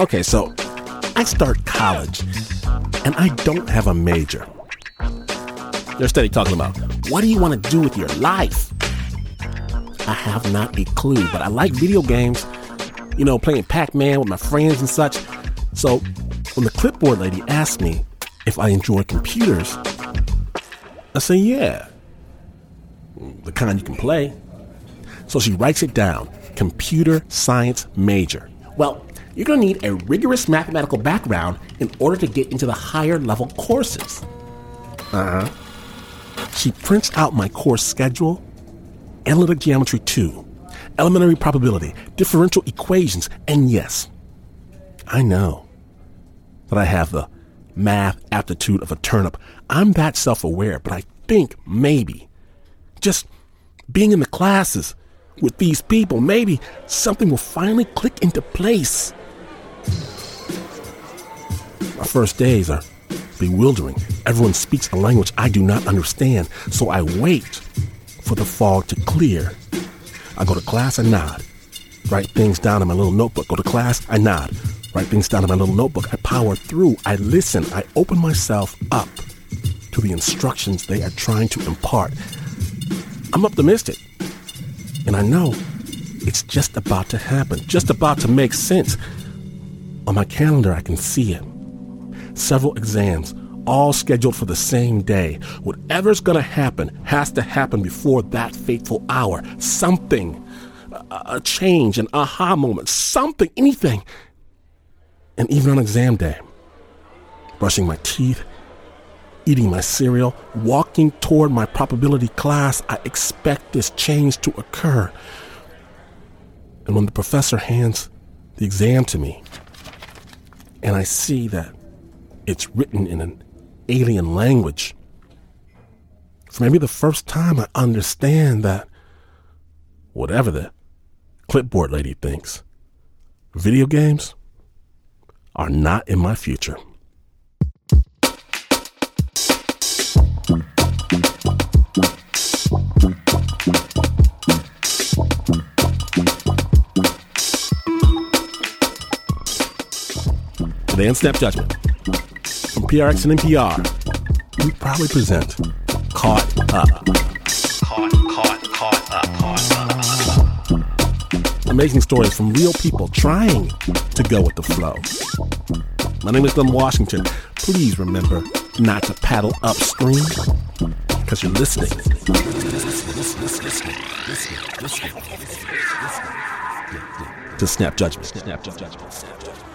Okay, so I start college, and I don't have a major. They're steady talking about, what do you want to do with your life? I have not a clue, but I like video games, playing Pac-Man with my friends and such. So when the clipboard lady asked me if I enjoy computers, I say, yeah, the kind you can play. So she writes it down, computer science major. Well, you're going to need a rigorous mathematical background in order to get into the higher level courses. She prints out my course schedule, analytic geometry 2, elementary probability, differential equations, and yes, I know that I have the math aptitude of a turnip. I'm that self-aware, but I think maybe just being in the classes with these people, maybe something will finally click into place. My first days are bewildering. Everyone speaks a language I do not understand, so I wait for the fog to clear. I go to class, I nod. Write things down in my little notebook. Go to class, I nod. Write things down in my little notebook. I power through. I listen. I open myself up to the instructions they are trying to impart. I'm optimistic. And I know it's just about to happen, just about to make sense. On my calendar, I can see it. Several exams, all scheduled for the same day. Whatever's going to happen has to happen before that fateful hour. Something, a change, an aha moment, something, anything. And even on exam day, brushing my teeth, eating my cereal, walking toward my probability class, I expect this change to occur. And when the professor hands the exam to me, and I see that it's written in an alien language, for maybe the first time I understand that whatever the clipboard lady thinks, video games are not in my future. Today on Snap Judgment, from PRX and NPR, we proudly present Caught Up. Caught Up. Amazing stories from real people trying to go with the flow. My name is Glenn Washington. Please remember not to paddle upstream because you're listening to Snap Judgment.